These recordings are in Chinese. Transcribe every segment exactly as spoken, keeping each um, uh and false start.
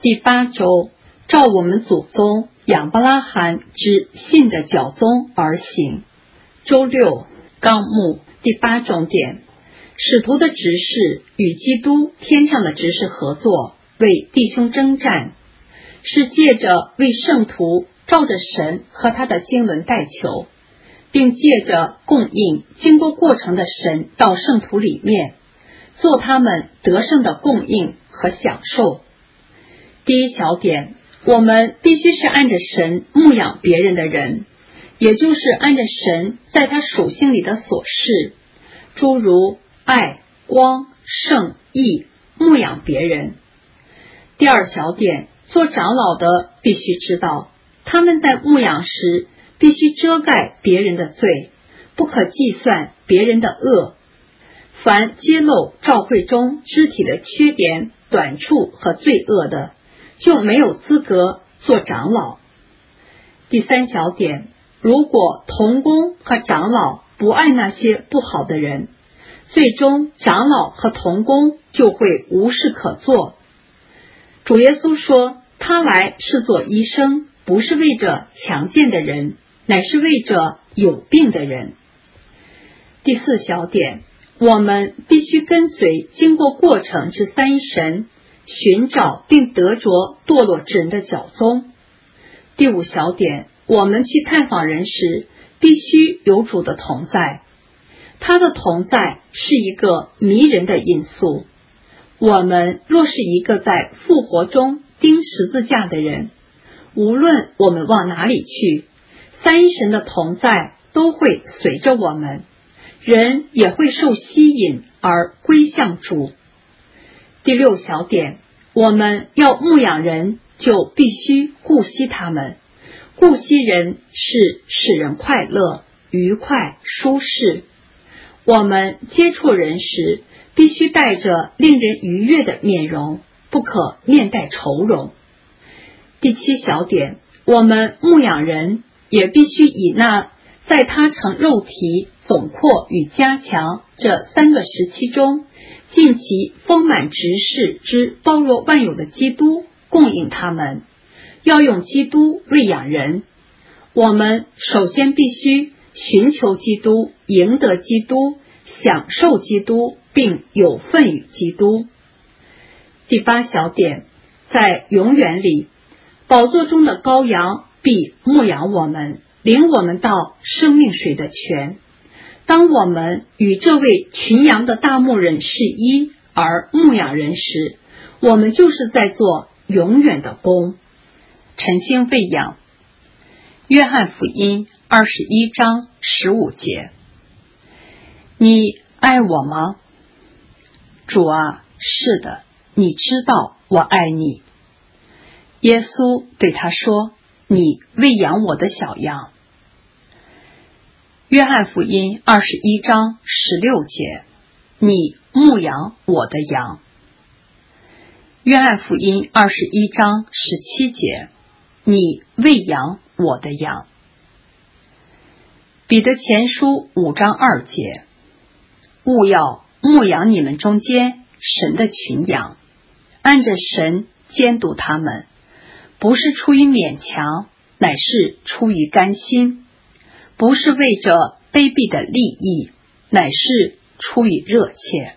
第八周，照我们祖宗亚伯拉罕之信的教宗而行。周六，纲目第八重点，使徒的执事与基督天上的执事合作，为弟兄征战，是借着为圣徒照着神和他的经纶代求，并借着供应经过过程的神到圣徒里面，做他们得胜的供应和享受。第一小点，我们必须是按着神牧养别人的人，也就是按着神在他属性里的所示，诸如爱、光、圣、义，牧养别人。第二小点，做长老的必须知道，他们在牧养时必须遮盖别人的罪，不可计算别人的恶。凡揭露教会中肢体的缺点、短处和罪恶的，就没有资格做长老。第三小点，如果同工和长老不爱那些不好的人，最终长老和同工就会无事可做。主耶稣说，他来是做医生，不是为着强健的人，乃是为着有病的人。第四小点，我们必须跟随经过过程之三一神，寻找并得着堕落之人的脚踪。第五小点，我们去探访人时，必须有主的同在，他的同在是一个迷人的因素。我们若是一个在复活中钉十字架的人，无论我们往哪里去，三一神的同在都会随着我们，人也会受吸引而归向主。第六小点，我们要牧养人，就必须顾惜他们。顾惜人是使人快乐、愉快、舒适。我们接触人时，必须带着令人愉悦的面容，不可面带愁容。第七小点，我们牧养人，也必须以那在他成肉体、总括与加强这三个时期中，尽其丰满执事之包罗万有的基督供应他们，要用基督喂养人。我们首先必须寻求基督，赢得基督，享受基督，并有份于基督。第八小点，在永远里，宝座中的羔羊必牧养我们，领我们到生命水的泉。当我们与这位群羊的大牧人是一而牧养人时，我们就是在做永远的工。晨星喂养，约翰福音二十一章十五节，你爱我吗？主啊，是的，你知道我爱你。耶稣对他说，你喂养我的小羊。约翰福音二十一章十六节，你牧养我的羊。约翰福音二十一章十七节，你喂养我的羊。彼得前书五章二节，务要牧养你们中间神的群羊，按着神监督他们，不是出于勉强，乃是出于甘心，不是为着卑鄙的利益，乃是出于热切。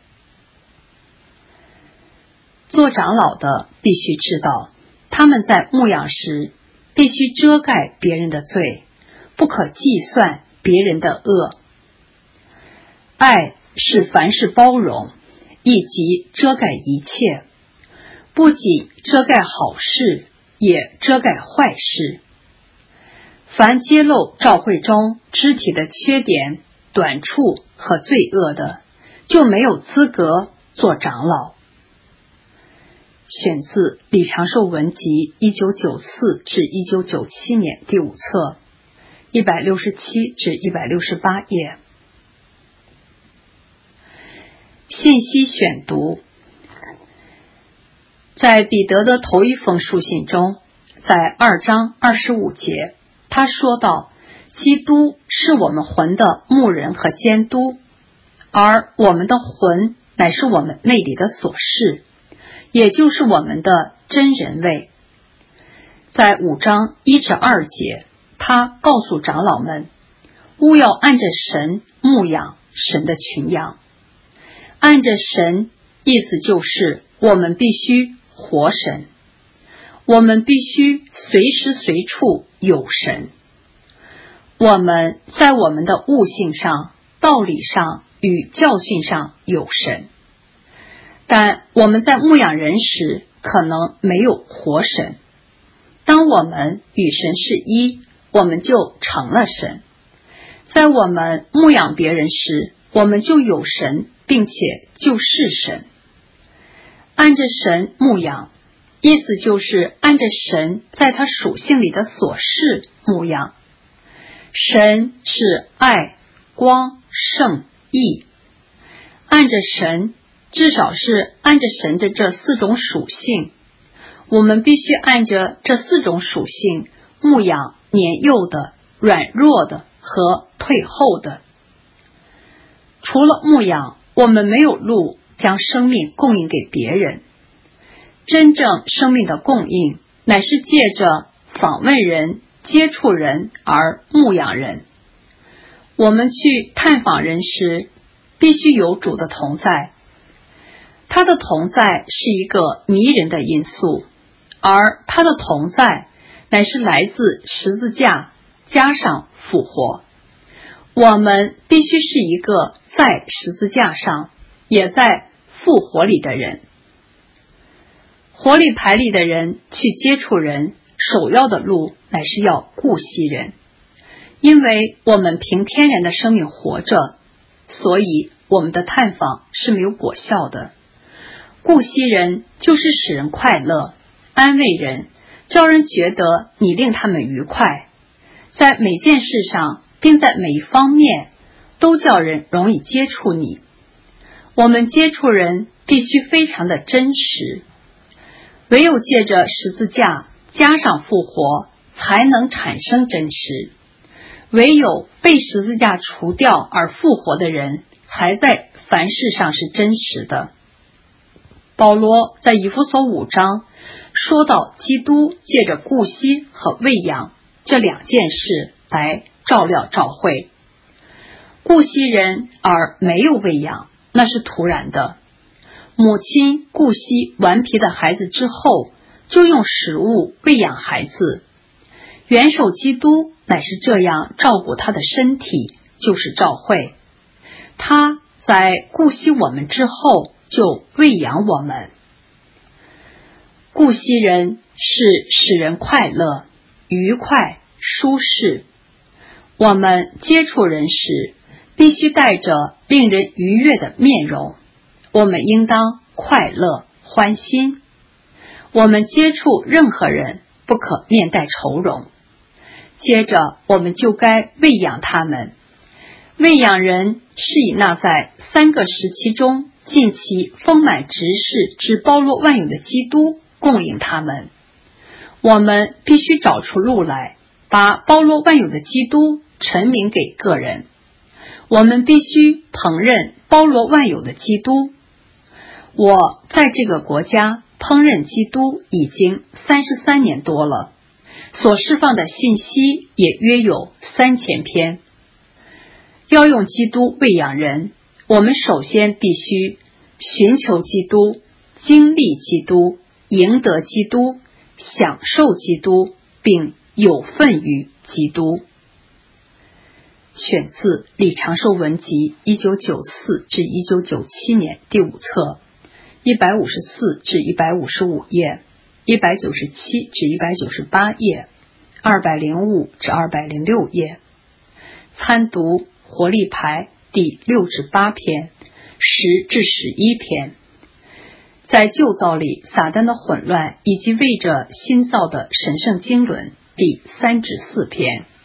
做长老的必须知道，他们在牧养时必须遮盖别人的罪，不可计算别人的恶。爱是凡事包容，以及遮盖一切，不仅遮盖好事，也遮盖坏事。凡揭露教会中肢体的缺点、短处和罪恶的，就没有资格做长老。选自李长寿文集一九九四至一九九七年第五册，一百六十七至一百六十八页。信息选读，在彼得的头一封书信中，在二章二十五节，他说到，基督是我们魂的牧人和监督，而我们的魂乃是我们内里的所事，也就是我们的真人位。在五章一至二节，他告诉长老们，务要按着神牧养神的群羊。按着神，意思就是我们必须活神，我们必须随时随处有神。我们在我们的悟性上、道理上与教训上有神，但我们在牧养人时可能没有活神。当我们与神是一，我们就成了神。在我们牧养别人时，我们就有神，并且就是神。按着神牧养，意思就是按着神在他属性里的所示牧养。神是爱、光、圣、义。按着神，至少是按着神的这四种属性，我们必须按着这四种属性牧养年幼的、软弱的和退后的。除了牧养，我们没有路将生命供应给别人。真正生命的供应，乃是借着访问人、接触人而牧养人。我们去探访人时，必须有主的同在。他的同在是一个迷人的因素，而他的同在乃是来自十字架加上复活。我们必须是一个在十字架上也在复活里的人。活里排里的人去接触人，首要的路乃是要顾惜人。因为我们凭天然的生命活着，所以我们的探访是没有果效的。顾惜人就是使人快乐，安慰人，叫人觉得你令他们愉快，在每件事上并在每一方面都叫人容易接触你。我们接触人必须非常的真实，唯有借着十字架加上复活，才能产生真实。唯有被十字架除掉而复活的人，才在凡事上是真实的。保罗在以弗所五章说到基督借着顾惜和喂养这两件事来照料教会。顾惜人而没有喂养，那是突然的。母亲顾惜顽皮的孩子之后，就用食物喂养孩子。元首基督乃是这样照顾他的身体，就是教会。他在顾惜我们之后，就喂养我们。顾惜人是使人快乐、愉快、舒适。我们接触人时，必须带着令人愉悦的面容。我们应当快乐、欢心。我们接触任何人，不可面带愁容。接着，我们就该喂养他们。喂养人是以那在三个时期中尽其丰满职事之包罗万有的基督供应他们。我们必须找出路来，把包罗万有的基督陈明给个人。我们必须烹饪包罗万有的基督。我在这个国家烹饪基督已经三十三年多了，所释放的信息也约有三千篇。要用基督喂养人，我们首先必须寻求基督，经历基督，赢得基督，享受基督，并有份于基督。选自李长寿文集一九九四至一九九七年第五册，一百五十四至一百五十五页，一百九十七至一百九十八页，二百零五至二百零六页。参读活力牌第六至八篇，十至十一篇。在旧造里撒旦的混乱以及为着新造的神圣经纶第三至四篇。